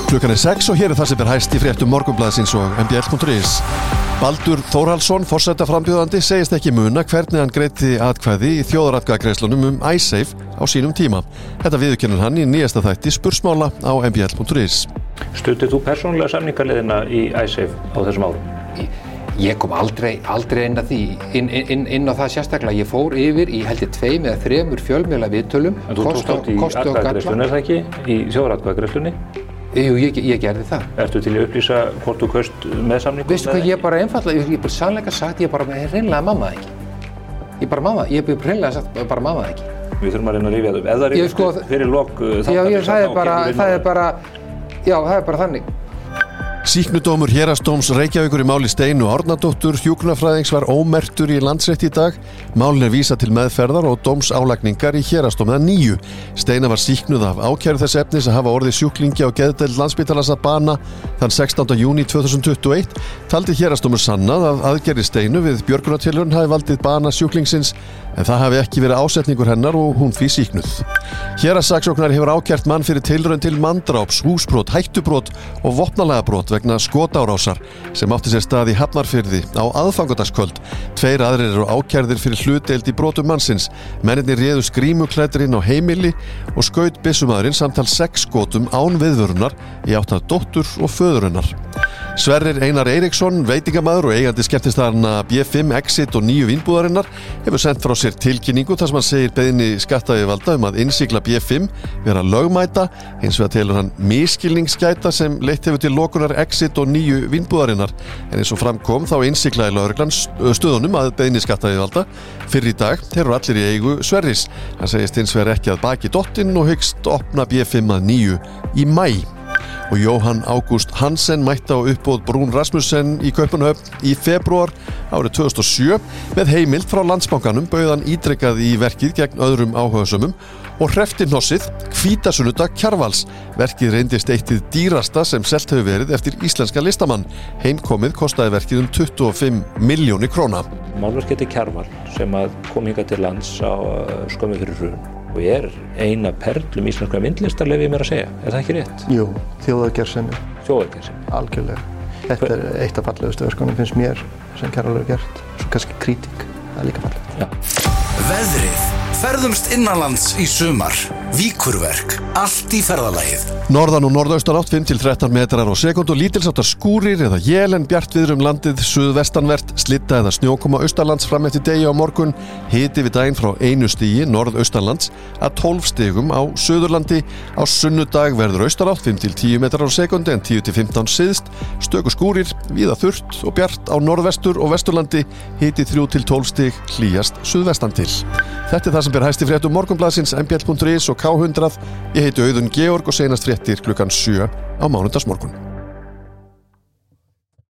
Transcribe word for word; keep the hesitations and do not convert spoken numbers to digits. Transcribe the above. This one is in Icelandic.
Klukkan er sex og hér er það sem er hæst í fréttum Morgunblaðsins og m b l punktur is. Baldur Þórhallsson, forsetaframbjóðandi, segist ekki muna hvernig hann greiddi atkvæði í þjóðaratkvæðagreiðslunum um Icesave á sínum tíma. Þetta viðurkennir hann í nýjasta þætti Spursmála á m b l punktur is. Studdið þú persónulega samningarleiðina í Icesave á þessum árum? Ég kom aldrei, aldrei inn að því, inn, inn, inn á það sérstaklega. Ég fór yfir í heldur tveim eða þremur fjölmiðla viðtölum. En þú tókst átt í atkvæðagreiðslunni, er það ekki? Í þjóðaratkvæðagreiðslunni? Jú, ég, ég gerði það. Ertu til að upplýsa hvort þú kaust með samningum? Veistu hvað, ég bara einfaldlega, ég bara sannleika sagt, ég bara hreinlega mamma það ekki. Ég bara mamma, ég bara hreinlega sagt, bara mamma það ekki. Við þurfum að reyna að rifja það upp. Ef það er sko, fyrir lok þáttarins, já, ég, það er bara, það er bara, já, það er bara þannig. Sýknudómur Héraðsdóms Reykjavíkur í máli Steinu Árnadóttur hjúkrunarfræðings var ómerktur í Landsrétti í dag. Málinu er vísað til meðferðar og dómsálagningar í Héraðsdómi að nýju. Steina var sýknuð af ákæru þess efnis að hafa orðið sjúklingi á geðdeild Landspítalans að bana þann sextánda júní tvö þúsund tuttugu og eitt. Taldi Héraðsdómur sannað að aðgerðir Steinu við björgunartilraun hafi valdið bana sjúklingsins en það hafi ekki verið ásetningur hennar og hún því sýknuð. Héraðssaksóknari hefur ákært mann fyrir tilraun til manndráps, húsbrot, hættubrot og vopnalagabrot vegna skotárásar sem átti sér stað í Hafnarfirði á aðfangadagskvöld. Tveir aðrir eru ákærðir fyrir hlutdeild í brotum mannsins. Mennirnir réðu skrímuklæddir inn á heimili og skaut byssumaðurinn samtals sex skotum án viðvörunar í átt að dóttur og föður hennar. Sverrir Einar Eiríksson, veitingamaður og eigandi skemmtistaðarna B fimm, Exit og nýju vínbúðarinnar hefur sent frá sér tilkynningu þar sem hann segir beiðni skattyfirvalda um að innsigla B fimm vera lögmæta, hins vegar telur hann misskilningsgæta sem leitt hefur til lokunar Exit og nýju vínbúðarinnar. En eins og fram kom þá innsiglaði lögreglan stöðunum að beiðni skattyfirvalda fyrr í dag. Þeir eru allir í eigu Sverris. Hann segist hins vegar ekki að baki dottinn og hyggst opna B fimm að nýju í maí. Og Jóhann Ágúst Hansen mætti á uppboð Brún Rasmussen í Kaupmannahöfn í febrúar árið tvö þúsund og sjö. Með heimild frá Landsbankanum bauð hann ítrekað í verkið gegn öðrum áhugasömmum og hreppti hnossið Hvítasunnudag Kjarvals. Verkið reyndist eitt hið dýrasta sem selt hefur verið eftir íslenska listamann. Heimkomið kostaði verkið um tuttugu og fimm milljónir króna. Málverk heitir Kjarval sem að kom hingað til lands á skömmu fyrir hrun. Og er eina perlum íslenskra myndlistar leyfi ég mér að segja. Er það ekki rétt? Jú, þjóðargerðsemi. Þjóðargerðsemi. Algjörlega. Þetta er eitt af fallegustu verkunum finnst mér sem Kjarval hefur gert. Svo kannski kritík. Það er líka fallegt. Já. Veðrið. Ferðumst innanlands í sumar. Víkurverk. Allt í ferðalagið. Norðan og norðaustanátt fimm til þrettán metrar á sekúndu, lítilsháttar skúrir eða él en bjartviðri um landið, suðvestanvert, slydda eða snjókoma austanlands fram eftir degi á morgun, hiti við daginn frá einu stigi norðaustanlands að tólf stigum á Suðurlandi. Á sunnudag verður austanátt fimm til tíu metrar á sekúndu en tíu til fimmtán syðst, stöku skúrir, víða þurrt og bjart á norðvestur og vesturlandi, hiti þrjú til tólf stig, hlýjast suðvestan til. Þetta er það sem ber hæst í fréttum Morgunblaðsins, m b l punktur is og K hundrað. Ég heiti Auðun Georg og seinast fréttir klukkan sjö á mánudagsmorgun.